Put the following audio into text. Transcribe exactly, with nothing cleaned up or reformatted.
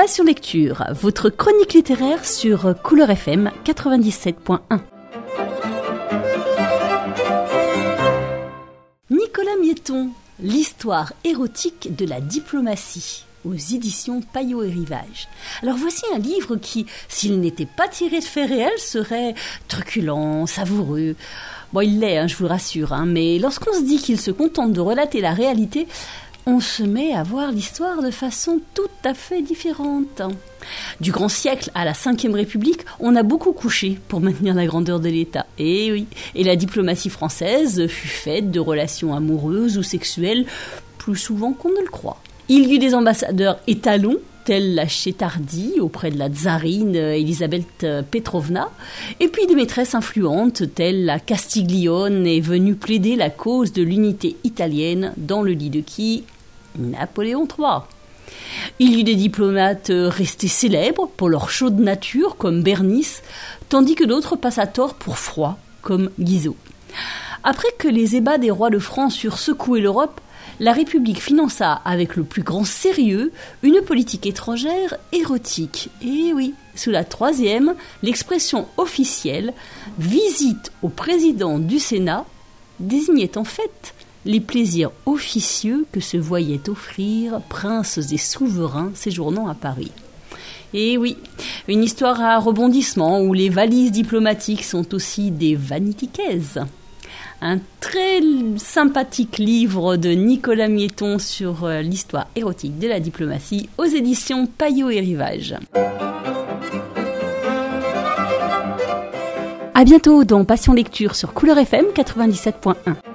Passion Lecture, votre chronique littéraire sur Couleur F M quatre-vingt-dix-sept point un. Nicolas Miéton, l'histoire érotique de la diplomatie, aux éditions Payot et Rivage. Alors voici un livre qui, s'il n'était pas tiré de faits réels, serait truculent, savoureux. Bon, il l'est, hein, je vous le rassure, hein, mais lorsqu'on se dit qu'il se contente de relater la réalité, on se met à voir l'histoire de façon tout à fait différente. Du grand siècle à la cinquième République, on a beaucoup couché pour maintenir la grandeur de l'État. Et oui, et la diplomatie française fut faite de relations amoureuses ou sexuelles plus souvent qu'on ne le croit. Il y eut des ambassadeurs étalons, tels la Chétardi auprès de la tsarine Elisabeth Petrovna, et puis des maîtresses influentes, telles la Castiglione est venue plaider la cause de l'unité italienne dans le lit de qui ? Napoléon trois. Il y eut des diplomates restés célèbres pour leur chaude nature, comme Bernice, tandis que d'autres passent à tort pour froid, comme Guizot. Après que les ébats des rois de France eurent secoué l'Europe, la République finança avec le plus grand sérieux une politique étrangère érotique. Et oui, sous la troisième, l'expression officielle « visite au président du Sénat » désignait en fait les plaisirs officieux que se voyaient offrir princes et souverains séjournant à Paris. Et oui, une histoire à rebondissement où les valises diplomatiques sont aussi des vanity cases. Un très sympathique livre de Nicolas Miéton sur l'histoire érotique de la diplomatie aux éditions Payot et Rivage. À bientôt dans Passion Lecture sur Couleur F M quatre-vingt-dix-sept point un.